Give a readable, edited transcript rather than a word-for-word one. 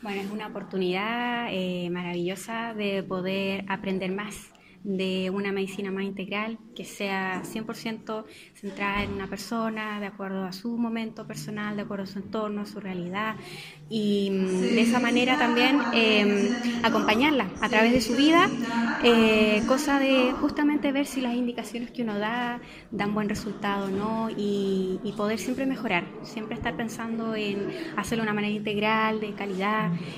Bueno, es una oportunidad maravillosa de poder aprender más de una medicina más integral, que sea 100% centrada en una persona, de acuerdo a su momento personal, de acuerdo a su entorno, a su realidad, y de esa manera también acompañarla a través de su vida, cosa de justamente ver si las indicaciones que uno da dan buen resultado o no, y poder siempre mejorar, siempre estar pensando en hacerlo de una manera integral, de calidad,